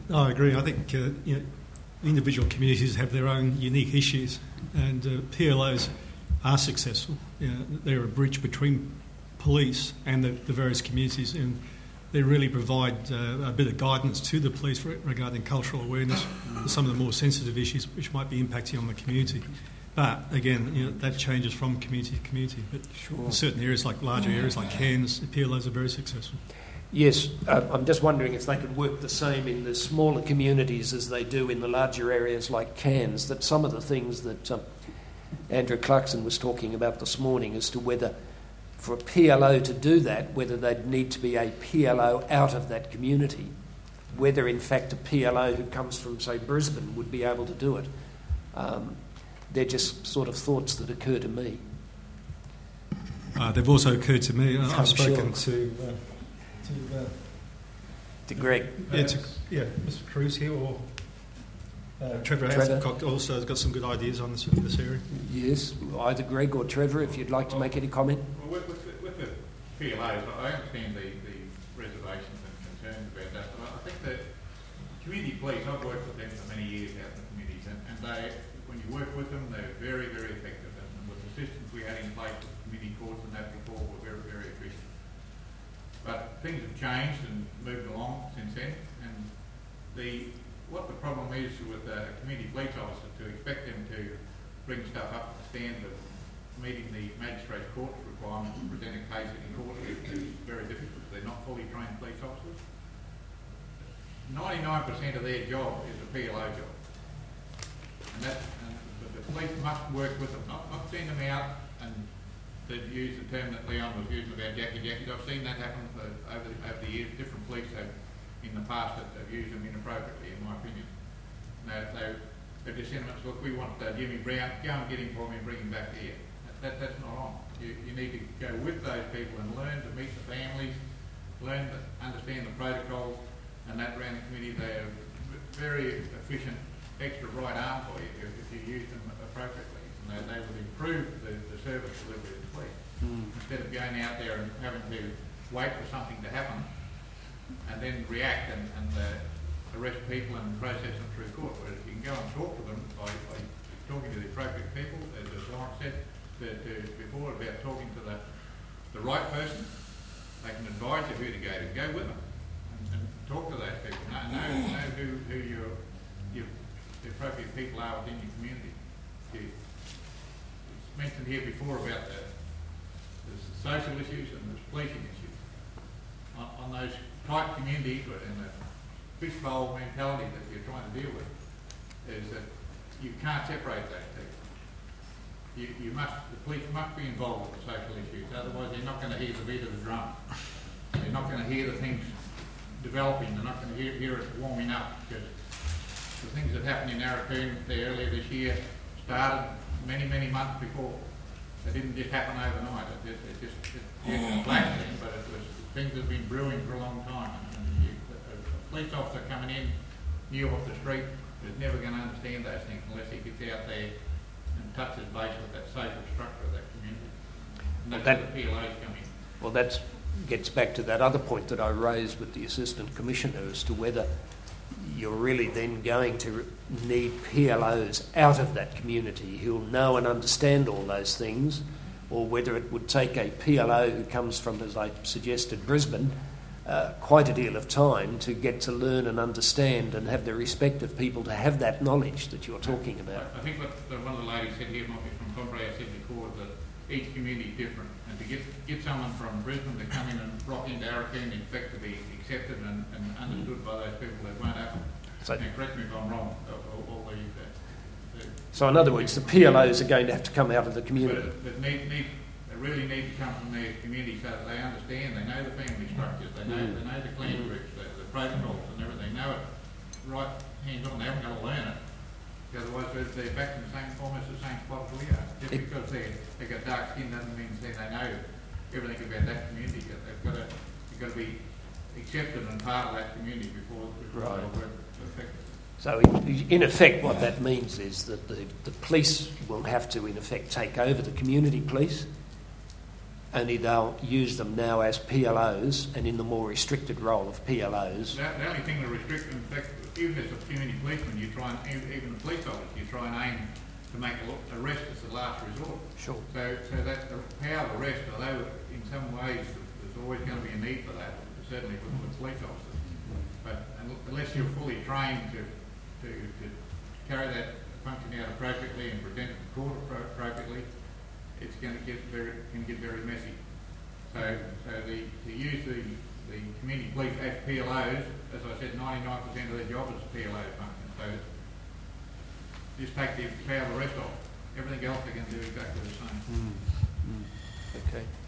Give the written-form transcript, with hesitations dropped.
I agree. I think individual communities have their own unique issues, and PLOs are successful. They're a bridge between police and the various communities, and they really provide a bit of guidance to the police regarding cultural awareness for some of the more sensitive issues which might be impacting on the community. But again, that changes from community to community. But in certain areas, like larger areas like Cairns, the PLOs are very successful. Yes, I'm just wondering if they could work the same in the smaller communities as they do in the larger areas like Cairns, that some of the things that Andrew Clarkson was talking about this morning as to whether for a PLO to do that, whether they'd need to be a PLO out of that community, whether in fact a PLO who comes from, say, Brisbane would be able to do it. They're just sort of thoughts that occur to me. They've also occurred to me. I've spoken to Greg. Mr. Cruz here, or Trevor Hathcock also has got some good ideas on this area. Yes, either Greg or Trevor, if you'd like to make any comment. Well, with the PLOs, I understand the reservations and concerns about that, but I think that community police, I've worked with them for many years out in the communities, and they, when you work with them, they're very, very effective. And with the systems we had in place with community courts and that before were very, very efficient. But things have changed and moved along since then, and what the problem is with a community police officer, to expect them to bring stuff up to the standard of meeting the magistrate court requirements to present a case in court is very difficult. They're not fully trained police officers. 99% of their job is a PLO job, but the police must work with them, not send them out and to use the term that Leon was using about jackies. I've seen that happen over the years. Different police have, in the past, have used them inappropriately, in my opinion. They're just sent them, look, we want Jimmy Brown, go and get him for me and bring him back here. That's not on. You need to go with those people and learn to meet the families, learn to understand the protocols, and that around the community. They are very efficient extra right arm for you if you use them appropriately. And they will improve the service delivery of the police. Instead of going out there and having to wait for something to happen and then react and arrest people and process them through court. Whereas you can go and talk to them by talking to the appropriate people, as Lawrence said before about talking to the right person. They can advise you who to go to. Go with them and talk to those people. Know who the appropriate people are within your community. It's mentioned here before about the social issues and the policing issues. On those tight communities and the fishbowl mentality that you're trying to deal with, is that you can't separate those people. The police must be involved with the social issues, otherwise they're not going to hear the beat of the drum. They're not going to hear the things developing, they're not going to hear it warming up, because the things that happened in Arakoon earlier this year started many, many months before. It didn't just happen overnight. It just flashed in, but it was things that have been brewing for a long time. And a police officer coming in new off the street is never going to understand those things unless he gets out there and touches base with that social structure of that community. And that's where the PLOs come in. Well, that gets back to that other point that I raised with the Assistant Commissioner as to whether you're really then going to need PLOs out of that community who'll know and understand all those things, or whether it would take a PLO who comes from, as I suggested, Brisbane, quite a deal of time to get to learn and understand and have the respective people to have that knowledge that you're talking about. I think what one of the ladies said here, might be from Combray, said before, that each community is different, and to get someone from Brisbane to come in and rock into Arakoon, in fact, to be accepted and understood by those people that won't happen. And correct me if I'm wrong. So in other words, the PLOs are going to have to come out of the community. But they really need to come from their community so that they understand, they know the family structures, they know the clan groups, the protocols and everything. They know it right hands-on. They haven't got to learn it. Otherwise, they're back in the same form as the same spot as we are. Just because they've got dark skin doesn't mean they know everything about that community. They've got to be accepted and part of that community before they'll work effectively. So in effect what that means is that the police will have to in effect take over the community police, only they'll use them now as PLOs and in the more restricted role of PLOs. The only thing that restricts them, in fact, even as a community policeman, you try and, even a police officer, you try and aim to make arrest as the last resort. Sure. So that the power of arrest, although in some ways there's always going to be a need for that, certainly for police officers, but unless you're fully trained to carry that function out appropriately and present it to court appropriately, it's going to get very messy. So to use the community police as PLOs, as I said, 99% of their job is PLO function. So just take the power of arrest off. Everything else they can do exactly the same. Okay.